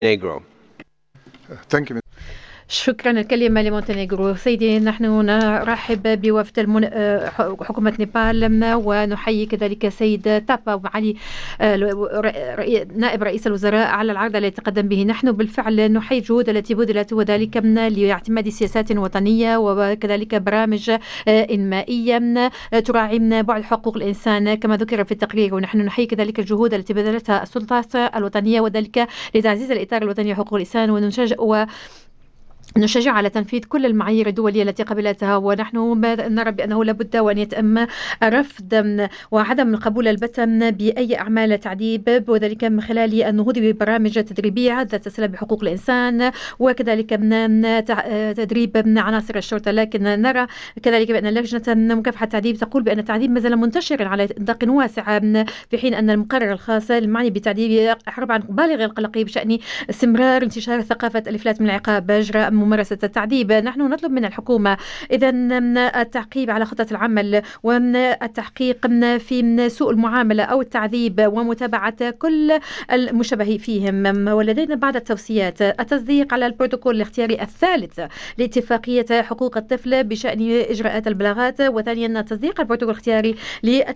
Montenegro. Thank you. شكرا. الكلمة لمونتينيغرو. سيدي، نحن نرحب بوفد حكومة نيبال، ونحيي كذلك سيد تابا وعلي نائب رئيس الوزراء على العرض الذي تقدم به. نحن بالفعل نحيي الجهود التي بذلت، وذلك لاعتماد سياسات وطنية وكذلك برامج إنمائية تراعي بعد حقوق الإنسان كما ذكر في التقرير. ونحن نحيي كذلك الجهود التي بذلتها السلطات الوطنية، وذلك لتعزيز الإطار الوطني لحقوق الإنسان، نشجع على تنفيذ كل المعايير الدولية التي قبلتها. ونحن نرى بأنه لابد وأن يتم رفض وعدم القبول البتة بأي أعمال تعذيب، وذلك من خلال النهوض ببرامج تدريبية ذات صلة بحقوق الإنسان، وكذلك تدريب عناصر الشرطة. لكن نرى كذلك بأن لجنة مكافحة التعذيب تقول بأن التعذيب مازال منتشرا على نطاق واسع، في حين أن المقرر الخاص المعني بالتعذيب يعبر عن بالغ القلق بشأن استمرار انتشار ثقافة الإفلات من العقاب جراء ممارسة التعذيب. نحن نطلب من الحكومة إذن التعقيب على خطة العمل والتحقيق في سوء المعاملة أو التعذيب ومتابعة كل المشابه فيهم. ولدينا بعض التوصيات: التصديق على البروتوكول الاختياري الثالث لاتفاقية حقوق الطفل بشأن إجراءات البلاغات، وثانيا تصديق البروتوكول الاختياري